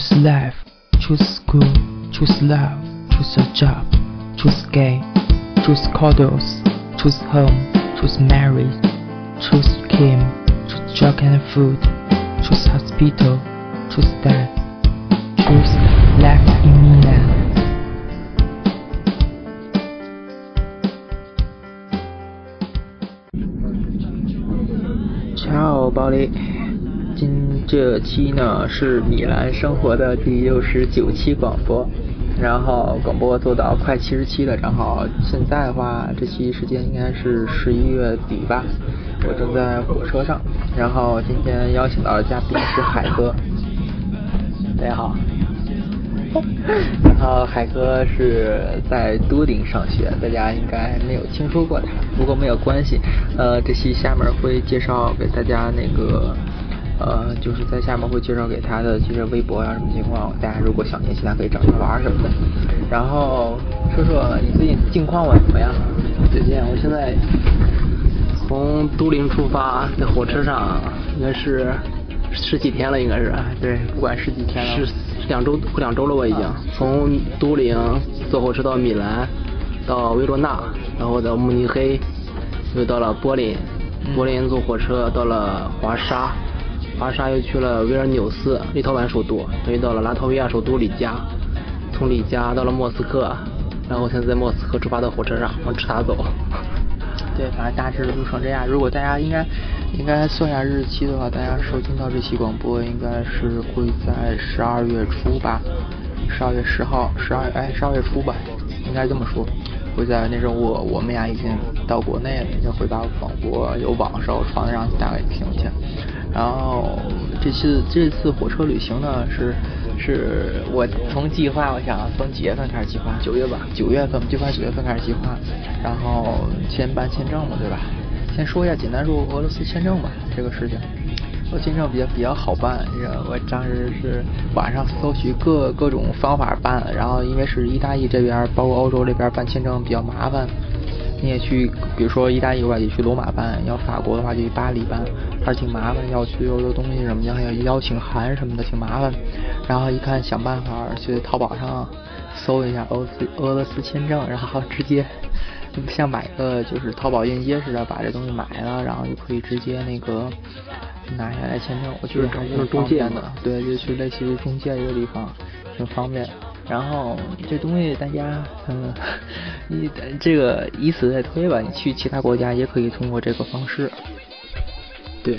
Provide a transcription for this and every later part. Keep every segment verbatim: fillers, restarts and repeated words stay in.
Choose life, choose school, choose love, choose a job, choose gay, choose cuddles, choose home, choose marriage, choose Kim, choose drug and food, choose hospital, choose death, choose life in Milan. Ciao， 宝莉。今这期呢是米兰生活的第六十九期广播，然后广播做到快七十期了，然后现在的话，这期时间应该是十一月底吧，我正在火车上，然后今天邀请到的嘉宾是海哥，大家好。然后海哥是在都灵上学，大家应该没有听说过他，不过没有关系，呃，这期下面会介绍给大家那个。呃，就是在下面会介绍给他的这些微博啊什么情况，大家如果想联系他可以找他玩什么的。然后说说你最近近况吧怎么样？ 最近我现在从都灵出发，在火车上应该是十几天了，应该是。 对，不管十几天了。 是两周，快两周了吧已经。啊、从都灵坐火车到米兰，到维罗纳，然后到慕尼黑，又到了柏林，柏林坐火车到了华沙。华沙又去了维尔纽斯，立陶宛首都，又到了拉脱维亚首都里加，从里加到了莫斯科，然后现在在莫斯科出发到火车上往直达走。 对，反正大致路程这样。如果大家应该应该算下日期的话，大家收听到这期广播应该是会在十二月初吧，十二月十号，十二哎十二月初吧，应该这么说。会在那时候我我们俩已经到国内了，已经会把广播有网上传让大家听去。然后这次这次火车旅行呢，是是我从计划，我想从几月份开始计划？ 九月吧， 九月份，最快九月份开始计划。然后先办签证嘛，对吧？先说一下，简单说俄罗斯签证吧，这个事情。俄签证比较比较好办，我当时是网上搜取各各种方法办，然后因为是意大利这边，包括欧洲这边办签证比较麻烦。你也去，比如说意大利的话，就去罗马办；要法国的话，就去巴黎办，还是挺麻烦。要去欧洲东西什么的，还有邀请函什么的，挺麻烦。然后一看，想办法去淘宝上搜一下俄罗斯俄罗斯签证，然后直接像买个就是淘宝链接似的，把这东西买了，然后就可以直接那个拿下来签证。我觉得还挺方便的，对，就去类似于中介一个地方，挺方便。然后这东西大家，嗯，你这个以此类推吧，你去其他国家也可以通过这个方式。 对。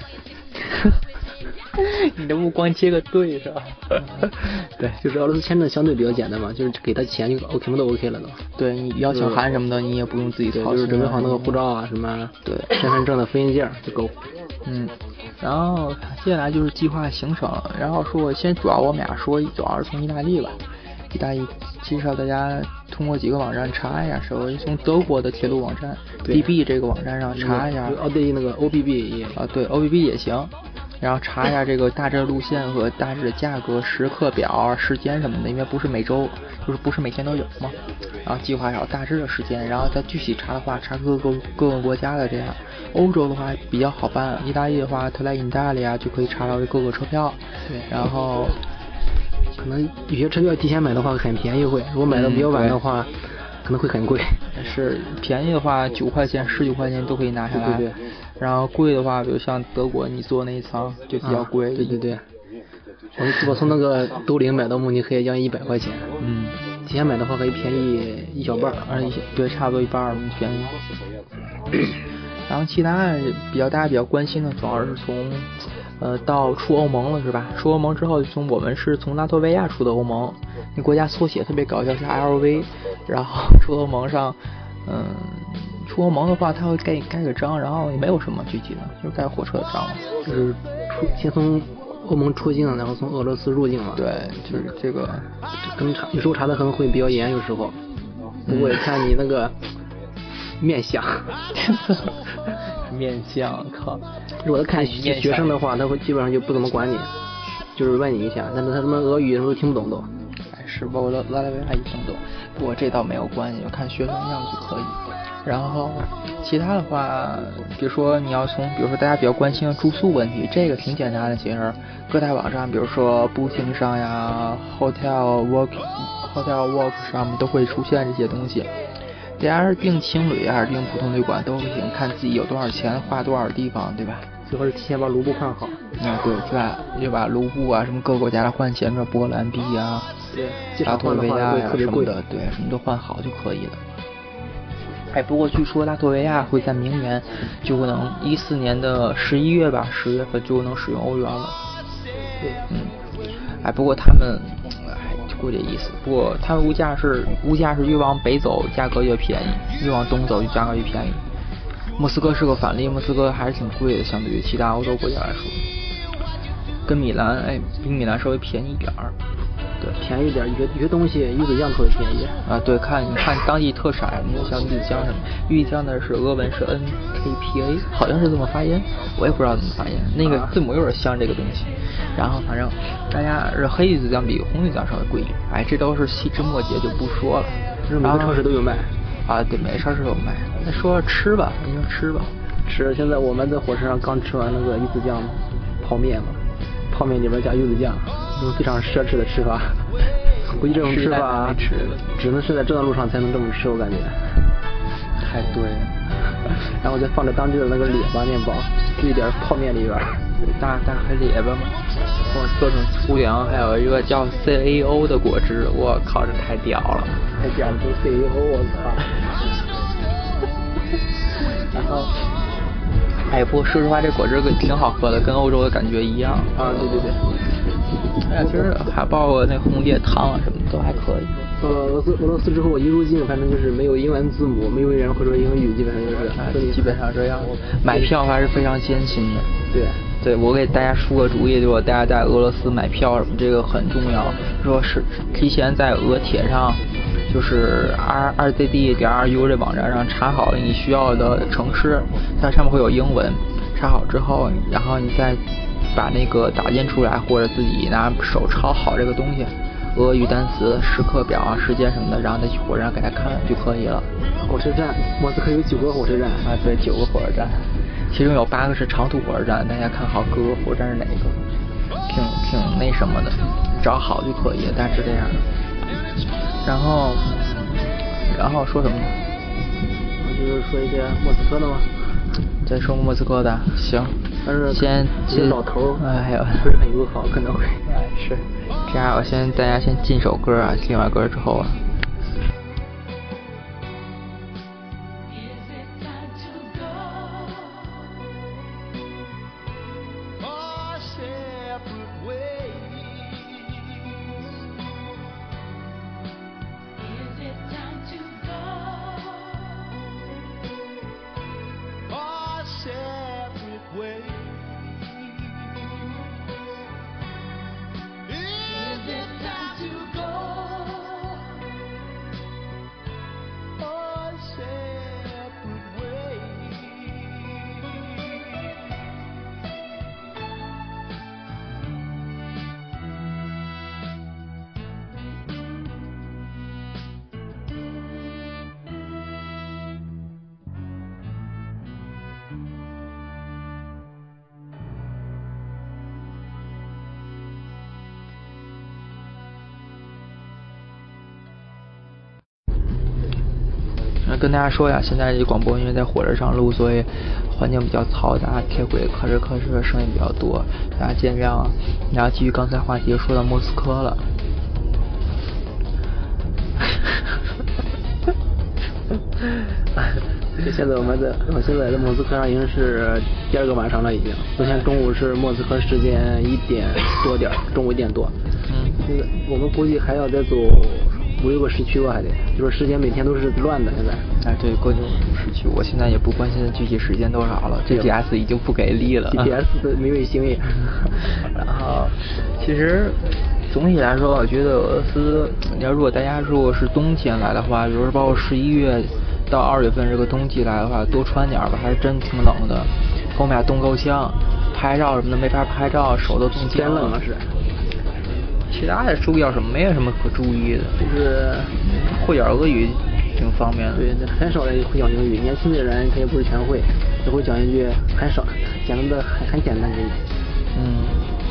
你的目光接个对是吧？ 对，就是俄罗斯签证相对比较简单嘛，就是给他钱就 OK 什么都 OK 了都。 对，你邀请函什么的你也不用自己操心， 就是准备好那个护照啊什么， 对， 身份证的复印件就够。 嗯，然后接下来就是计划行程，然后说先主要我们俩说，主要是从意大利吧。意大利介绍大家通过几个网站查一下，首先从德国的铁路网站 D B 这个网站上查一下， 哦对，那个 O B B 也啊对 O B B 也行，然后查一下这个大致的路线和大致的价格、时刻表、时间什么的，因为不是每周就是不是每天都有嘛，然后计划好大致的时间，然后再具体查的话查各个各个国家的这样。欧洲的话比较好办，意大利的话特来意大利啊就可以查到各个车票， 对， 然后可能有些车票提前买的话很便宜会，如果买的比较晚的话、嗯、可能会很贵。 是便宜的话九块钱十九块钱都可以拿下来， 对对对， 然后贵的话比如像德国你坐那一层就比较贵、 啊、对对对，我我从那个都灵买到慕尼黑将近一百块钱， 嗯， 提前买的话可以便宜一小半， 而且对差不多一半便宜。然后其他比较大家比较关心的主要是从呃到出欧盟了是吧？出欧盟之后从我们是从拉脱维亚出的欧盟，那国家缩写特别搞笑是 L V， 然后出欧盟上嗯、呃、出欧盟的话他会盖盖个章，然后也没有什么具体的，就是盖火车的章， 就是出先从欧盟出境，然后从俄罗斯入境嘛。 对，就是这个跟查有时候查的可能会比较严，有时候不过也看你那个面相。 面相靠， 如果他看学生的话，他会基本上就不怎么管你，就是问你一下，但是他什么俄语什么都听不懂都。 哎，是，包括拉拉维亚也听不懂，不过这倒没有关系，看学生样就可以。 然后其他的话，比如说你要从，比如说大家比较关心的住宿问题，这个挺简单的，其实各大网站，比如说 Booking 上呀、Hotel Work、Hotel Work 上面都会出现这些东西。大家是订青旅还是订普通旅馆都行，看自己有多少钱，花多少地方，对吧？ 最好是提前把卢布换好。 嗯，对，对吧？就把卢布啊，什么各个国家的换钱，这波兰币啊， 对， 拉脱维亚呀、什么的，对，什么都换好就可以了。哎，不过据说拉脱维亚会在明年就能一四年的十一月吧，十月份就能使用欧元了。 对， 嗯，哎，不过他们，哎，估这意思。不过他们物价是物价是越往北走价格越便宜，越往东走就价格越便宜。莫斯科是个反例，莫斯科还是挺贵的，相对于其他欧洲国家来说。跟米兰，哎，比米兰稍微便宜一点儿。 对，便宜一点，有些有些东西鱼子酱特别便宜啊。对，看你看当地特产什么的，像鱼子酱什么，鱼子酱的是俄文是 N K P A， 好像是这么发音，我也不知道怎么发音，那个字母有点像这个东西。然后反正大家是黑鱼子酱比红鱼子酱稍微贵一点，哎，这都是细枝末节就不说了。 这每个超市都有卖啊，对，每个超市都有卖。那说吃吧，你说吃吧， 吃。现在我们在火车上刚吃完那个鱼子酱泡面嘛，泡面里边加鱼子酱。这种非常奢侈的吃法，估计这种吃法吃只能是在这段路上才能这么吃，我感觉。 太对了。 然后再放着当地的那个列巴面包，就一点泡面里边， 大大海列巴嘛，各种粗粮，还有一个叫 C A O 的果汁，我靠，这太屌了！ 太屌了，都 C A O， 我操！ 然后。哎，不过说实话，这果汁挺好喝的，跟欧洲的感觉一样。 啊，对对对。 哎呀，其实还包括那红蝶汤啊什么的都还可以。 到了俄罗斯，俄罗斯之后一入境，反正就是没有英文字母，没有人会说英语，基本上就是。 哎，基本上这样。买票还是非常艰辛的。 对。 对，我给大家出个主意，就是大家在俄罗斯买票什么，这个很重要。说是提前在俄铁上。就是 r r z d 点 r u 这网站上查好你需要的城市，它上面会有英文。查好之后，然后你再把那个打印出来，或者自己拿手抄好这个东西，俄语单词、时刻表啊、时间什么的，然后再去火车站给他看就可以了。 火车站，莫斯科有九个火车站啊，对，九个火车站，其中有八个是长途火车站，大家看好各个火车站是哪个，挺挺那什么的，找好就可以了，大致这样的。然后，然后说什么？ 我就是说一些莫斯科的嘛。 再说莫斯科的，行。 但是先这老头儿，哎呦， 不是很友好，可能会。 哎，是。这样，我先大家先进首歌啊，听完歌之后啊。跟大家说呀，现在这广播因为在火车上录，所以环境比较嘈杂，铁轨吭哧吭哧的声音比较多，大家见谅啊。然后基于刚才话题说到莫斯科了， 现在我们在我现在在莫斯科上已经是第二个晚上了，已经。昨天中午是莫斯科时间一点多点，中午一点多。 嗯， 现在我们估计还要再走五六个时区吧，还得，就是时间每天都是乱的。现在， 哎，对，各种时区，我现在也不关心具体时间多少了 ，G P S 已经不给力了 ，G P S 的没卫星也。 然后，其实总体来说，我觉得俄罗斯，你要如果大家如果是冬天来的话，比如说包括十一月到二月份这个冬季来的话，多穿点吧，还是真挺冷的。后面冻够呛，拍照什么的没法拍照，手都冻僵了。 真冷了是。 其他的注意要什么？没有什么可注意的，就是会点俄语挺方便的。 对，很少人会讲英语，年轻的人他也不是全会，只会讲一句很少，讲的很很简单的。 嗯。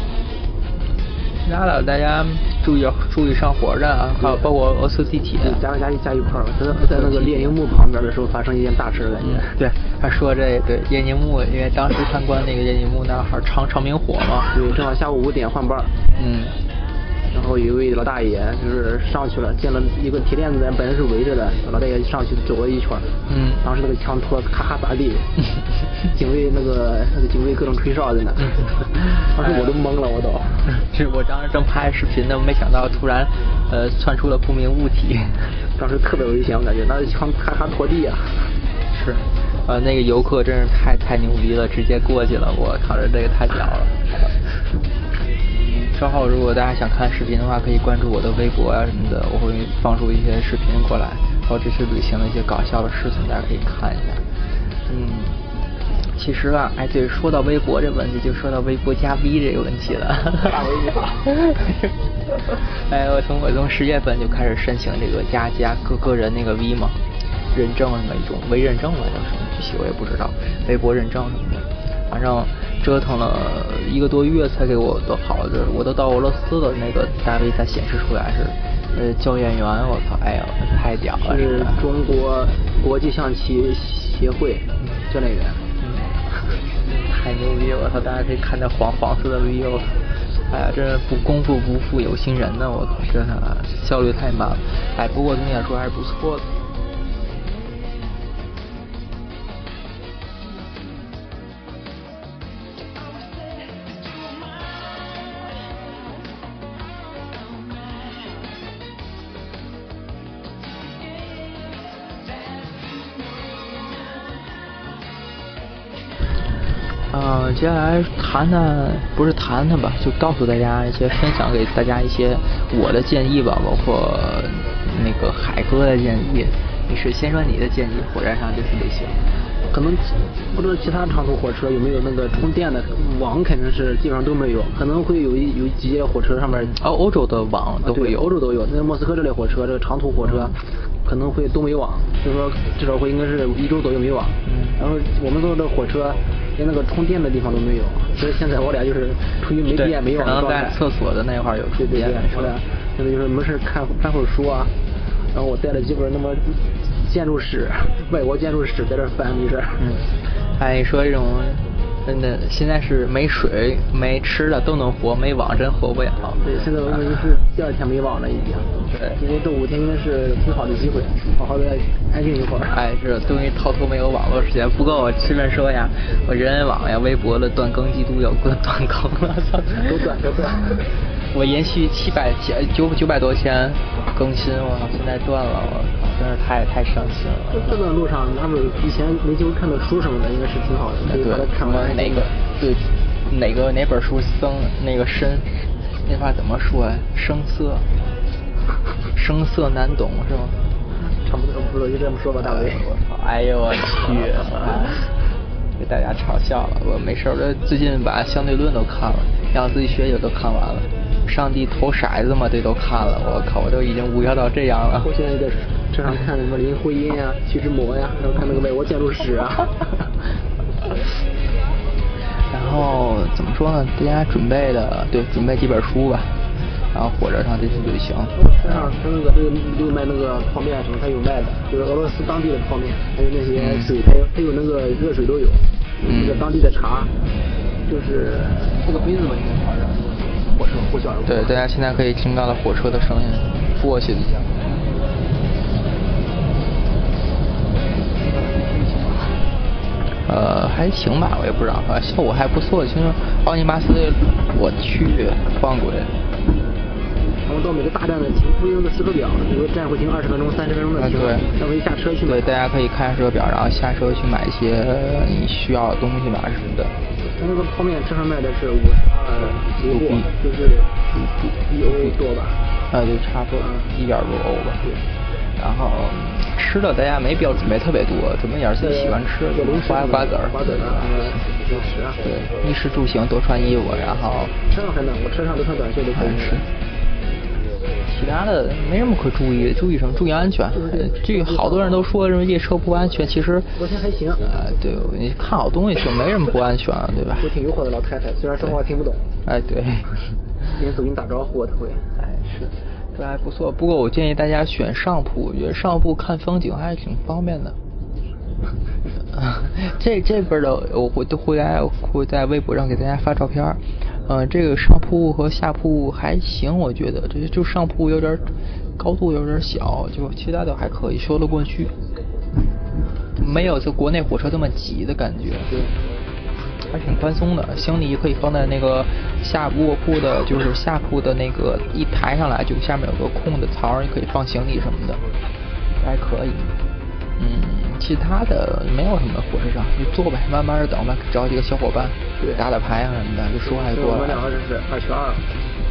拉了，大家注意注意上火车站啊，还有包括俄罗斯地铁。 加加加一块儿，在在那个列宁墓旁边的时候发生一件大事感觉。 对，他说这对列宁墓，因为当时参观那个列宁墓那儿长长明火嘛。 对，正好下午五点换班。 嗯。 然后有一位老大爷就是上去了，见了一个铁链子本来是围着的，老大爷上去走了一圈。 嗯。 当时那个枪托咔咔砸地，警卫那个那个警卫各种吹哨在那，当时我都懵了，我都。 是我当时正拍视频呢，没想到突然呃窜出了不明物体， 当时特别危险，我感觉那枪咔咔拖地啊。 是，呃那个游客真是太太牛逼了，直接过去了，我靠，这这个太屌了。稍后如果大家想看视频的话，可以关注我的微博啊什么的，我会放出一些视频过来，然后这次旅行的一些搞笑的事情，大家可以看一下。嗯，其实啊，哎对，说到微博这个问题，就说到微博加 V 这个问题了。 大微你好。 哎，我从我从十月份就开始申请这个加加个个人那个 V 嘛，认证那一种微认证了叫什么具体我也不知道，微博认证什么的。反正折腾了一个多月才给我都好的，我都到俄罗斯了，那个单位才显示出来是呃教练员，我靠，哎呦太屌了！ 是中国国际象棋协会教练员， 嗯，太牛逼了！我操，大家可以看到黄黄色的 V O， 哎呀，这不功夫不负有心人呢，我靠，真的效率太慢了，哎，不过总体来说还是不错的。呃，接下来谈谈，不是谈谈吧，就告诉大家一些，分享给大家一些我的建议吧，包括那个海哥的建议。你是先说你的建议，火车上这次旅行。 可能不知道其他长途火车有没有那个充电的网，肯定是基本上都没有，可能会有一有几节火车上面。 哦，欧洲的网都会有， 欧洲都有。那莫斯科这类火车，这个长途火车可能会都没网，就是说至少会应该是一周左右没网。 嗯。 然后我们坐的火车连那个充电的地方都没有，所以现在我俩就是处于没电没网的状态。 可能在厕所的那块有充电。 对对对，我俩现在就是没事看翻会儿书啊，然后我带了几本那么建筑史、外国建筑史在这翻，没事。 嗯。哎，你说这种真的现在是没水没吃的都能活，没网真活不了。 对，现在我们是第二天没网了已经。 对， 因为这五天应该是挺好的机会，好好的安静一会儿。 哎，这终于逃脱没有网络时间。不过我顺便说一下，我人人网呀、微博的断更记录要断更了，操！ 都断都断。 我延续七百千九九百多天更新，我操，现在断了，我靠，真是太太伤心了。 这段路上，他们以前没机会看到书什么的，应该是挺好的。 对，什么哪个对哪个哪本书僧那个深那话怎么说呀？生涩，生涩难懂是吗？ 差不多，不知道就这么说吧，大伟。 我操！哎呦我去！被大家嘲笑了。我没事，我这最近把相对论都看了，量子力学也都看完了。上帝投骰子嘛，这都看了。我靠，我都已经无聊到这样了。 我现在在车上看什么林徽因呀、徐志摩呀，然后看那个外国建筑史啊。 然后怎么说呢？大家准备的对，准备几本书吧。然后火车上这次旅行。 车上他那个这个有卖那个泡面什么，他有卖的，就是俄罗斯当地的泡面，还有那些水，还有还有那个热水都有。嗯。那个当地的茶，就是这个杯子嘛，应该好像。火车呼啸而过。 对，大家现在可以听到了火车的声音，过去的。呃，还行吧，我也不知道，效果还不错。其实奥尼巴斯，我去，放轨。 然后到每个大站的停会用个时刻表，有的站会停二十分钟、三十分钟的停， 对， 然后一下车去买。 对，大家可以看时刻表，然后下车去买一些你需要的东西吧什么的。 他那个泡面车上卖的是五十二卢布，就是一欧多吧？ 啊，对，差不多一点多欧吧。对。然后吃的大家没必要准备特别多，准备点自己喜欢吃的，瓜瓜子儿、 瓜子啊、零食啊。 对，衣食住行多穿衣服，然后。 车上很冷，我车上都穿短袖都可以吃。 其他的没什么可注意，注意什么？注意安全。这好多人都说什么夜车不安全，其实昨天还行。 呃，对，你看好东西就没什么不安全，对吧？ 我挺诱惑的老太太，虽然说话听不懂。 哎，对。 连走近打招呼我都会。 哎，是，这还不错。不过我建议大家选上铺，我觉得上铺看风景还是挺方便的。这这边的我会都会来会在微博上给大家发照片。嗯、呃，这个上铺和下铺还行，我觉得这就上铺有点高度有点小，就其他的还可以说得过去，没有就国内火车这么挤的感觉。 对， 还挺宽松的，行李可以放在那个下卧铺的，就是下铺的那个一抬上来，就下面有个空的槽，你可以放行李什么的，还可以。嗯，其他的没有什么，火车上就坐呗，慢慢的等吧，找几个小伙伴， 对， 打打牌啊什么的，就说还多了。 我们两个是二缺二。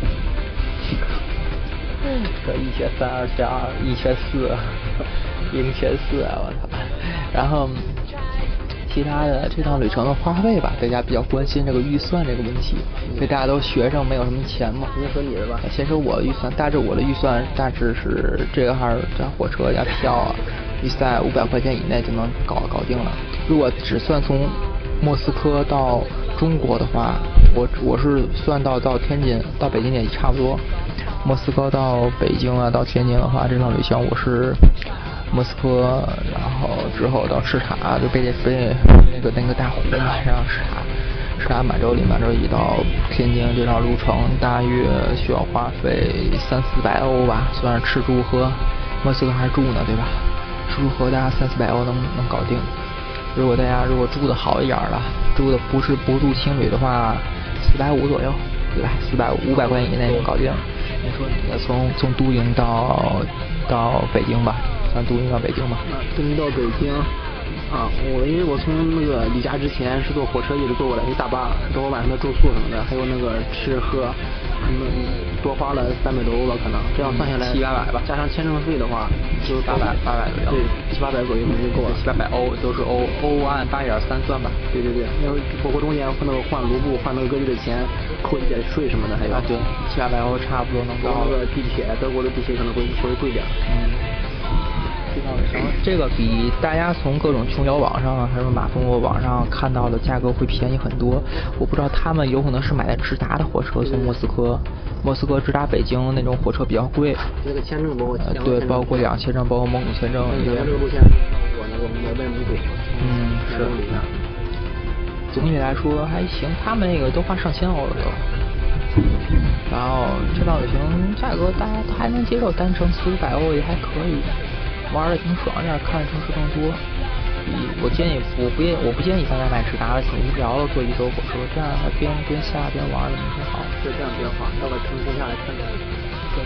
这一缺三，二缺二，一缺四，零缺四啊！我操！然后其他的这趟旅程的花费吧，大家比较关心这个预算这个问题，因为大家都学生没有什么钱嘛。 先说你的吧。 先说我的预算，大致我的预算大致是这个号这火车加票啊，预算五百块钱以内就能搞搞定了。如果只算从莫斯科到中国的话，我我是算到到天津到北京也差不多。莫斯科到北京啊，到天津的话，这趟旅行我是莫斯科，然后之后到赤塔，就北北那个那个大湖嘛，然后赤塔，赤塔满洲里，满洲里到天津这趟路程大约需要花费三四百欧吧，算是吃住喝，莫斯科还住呢，对吧？吃住喝大概三四百欧能能搞定。如果大家如果住的好一点的，住的不是不住青旅的话，四百五左右，对吧？四百五百块钱以内能搞定。你说你从从都营到到北京吧，从都营到北京吧。 啊，都营到北京啊，我因为我从那个离家之前是坐火车一直坐过来，一大巴，包括晚上的住宿什么的，还有那个吃喝，嗯，多花了三百多欧吧，可能这样算下来七八百吧， 加上签证费的话，就八百八百左右， 对，七八百左右可能就够了， 七八百欧都是欧欧按八点三算吧。 对对对，因为包括中间换那个换卢布换那个各地的钱，扣一点税什么的，还有啊对，七八百欧差不多能到。 那个地铁，德国的地铁可能会稍微贵点。 嗯。这个比大家从各种穷游网上还是马蜂窝网上看到的价格会便宜很多。我不知道他们有可能是买的直达的火车从莫斯科，莫斯科直达北京那种火车比较贵。 这个签证包括呃对，包括两签证，包括蒙古签证。 对，这个路线我那个摩拜蒙古。 嗯，是。总体来说还行，他们那个都花上千欧了都。然后这趟旅行价格大家还能接受，单程四五百欧也还可以。玩的挺爽，这样看的城市更多。我建议我不建我不建议大家买直达的，挺无聊的，坐一周火车，这样还边边下边玩的挺好。 就这样比较好，要把城市下来看看。 对。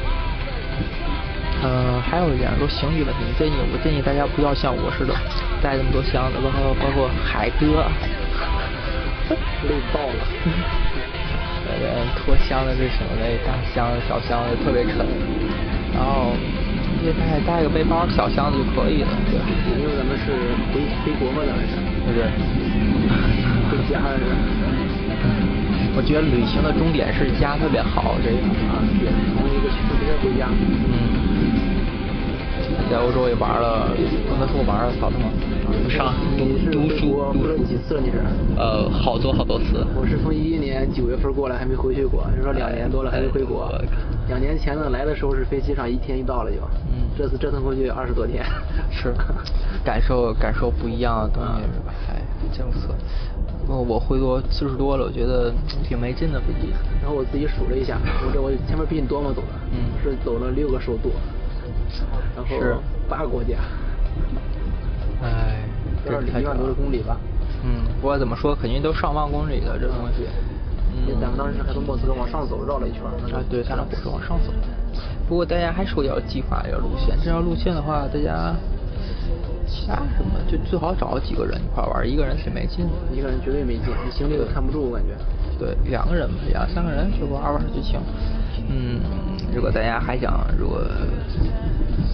呃，还有一点说行李问题，建议我建议大家不要像我似的带这么多箱子，包括包括海哥， 累爆了。 呃，拖箱子是什么的，大箱子小箱子特别沉，然后。带带个背包小箱子就可以了，对吧？ 因为咱们是回回国嘛，咱们是， 对不对？ 回家是。 我觉得旅行的终点是家特别好，这个啊，对，从一个去别人回家。 嗯。在欧洲也玩了，不能说玩了，嫂子们。上读书读了几次了？你是？ 呃，好多好多次。 我是从一一年九月份过来，还没回去过，就说两年多了还没回国。哎两年前呢，来的时候是飞机上一天一到了就，嗯，这次折腾回去二十多天。 是，感受感受不一样的东西是吧？哎，真不错。不过我回国次数多了，我觉得挺没劲的飞机。 然后我自己数了一下，我这我前面比你多吗走的？嗯，是走了六个首都，然后八个国家。 哎，这是一万多的公里吧？ 嗯，不管怎么说，肯定都上万公里的这东西。 因为咱们当时还从莫斯科往上走，绕了一圈。 啊，对，咱俩火车往上走。不过大家还是有点计划这条路线。这条路线的话，大家其他什么就最好找几个人一块玩，一个人挺没劲的。 一个人绝对没劲，你行李都看不住，我感觉。 对，两个人吧，两三个人去玩玩就行。嗯，如果大家还想，如果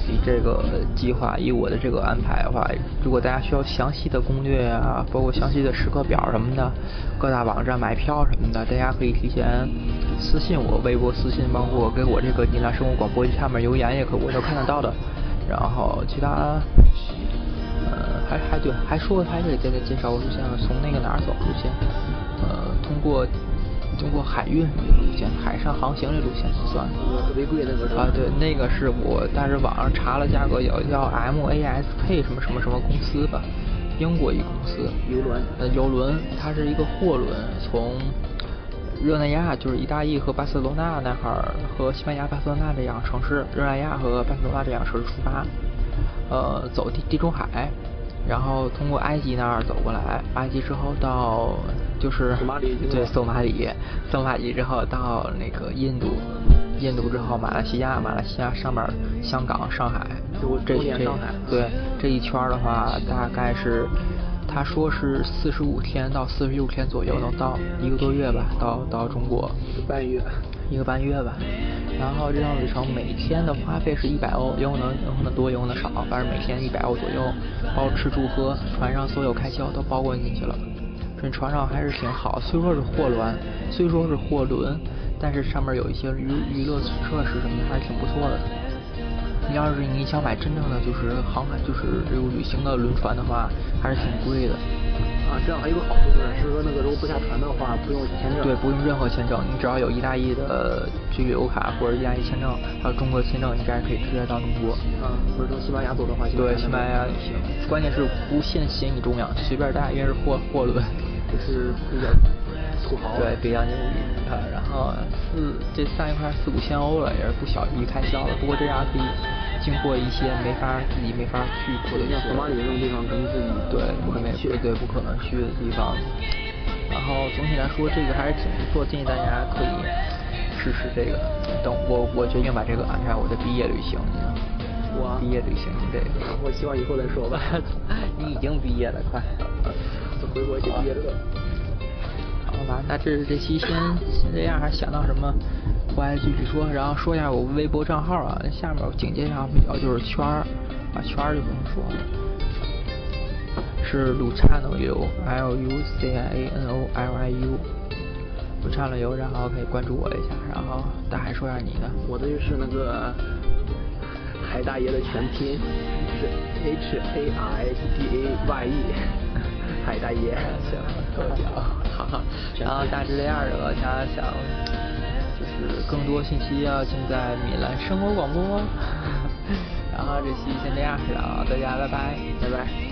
这个计划，以我的这个安排的话，如果大家需要详细的攻略啊，包括详细的时刻表什么的，各大网站买票什么的，大家可以提前私信我，微博私信，包括给我这个你那生活广播下面留言也可，我都看得到的。然后其他，呃，还还对，还说还得再再介绍个路线，从那个哪儿走路线，呃，通过。通过海运这个路线，海上航行这路线算特别贵那个啊，对，那个是我，但是网上查了价格，叫叫 M A S K 什么什么什么公司吧，英国一公司， 游轮， 呃，游轮，它是一个货轮，从热内亚，就是意大利和巴塞罗那那哈儿，和西班牙巴塞罗那这样城市，热内亚和巴塞罗那这样城市出发，呃，走地地中海。然后通过埃及那儿走过来，埃及之后到就是索马里， 对，索马里，索马里之后到那个印度，印度之后马来西亚，马来西亚上面香港、上海，这这对这一圈的话，大概是他说是四十五天到四十六天左右能到，一个多月吧，到到中国， 半月， 一个半月吧。然后这趟旅程每天的花费是一百欧，有可能有可能多，有可能少，反正每天一百欧左右，包吃住喝，船上所有开销都包括进去了。这船上还是挺好，虽说是货轮，虽说是货轮，但是上面有一些娱娱乐设施什么的，还是挺不错的。你要是你想买真正的就是航海就是这种旅行的轮船的话，还是挺贵的。 啊，这样还有个好处是，是说那个如果不下船的话，不用签证。 对，不用任何签证，你只要有意大利的居留卡或者意大利签证，还有中国签证，应该可以直接到中国。 啊，或者从西班牙走的话， 对，西班牙也行。关键是不限行李重量，随便带，因为是货货轮。 就是比较土豪。 对，比较牛逼啊。然后四这三一块四五千欧了，也是不小一笔开销了。不过这样可以经过一些没法自己没法去过的地方。 像索马里这种地方，可能自己对不可能去， 对不可能去的地方。然后总体来说，这个还是挺不错，建议大家可以试试这个。等我我决定把这个安排我的毕业旅行。 我毕业旅行这个， 我希望以后再说吧。 你已经毕业了，快。 回国去毕业了。 好吧，那这这期先先这样，还想到什么回来继续说。然后说一下我微博账号啊，下面紧接上比较就是圈儿，啊圈儿就不用说了，是 Luciano Liu L U C I A N O L I U Luciano Liu，然后可以关注我一下。然后大海说一下你的， 我的就是那个海大爷的全拼是 H A I D A Y E。海大爷， 行，够屌，好好。然后大致这样的，大家想就是更多信息要尽在米兰生活广播。然后这期先这样，然后大家拜拜， 拜拜。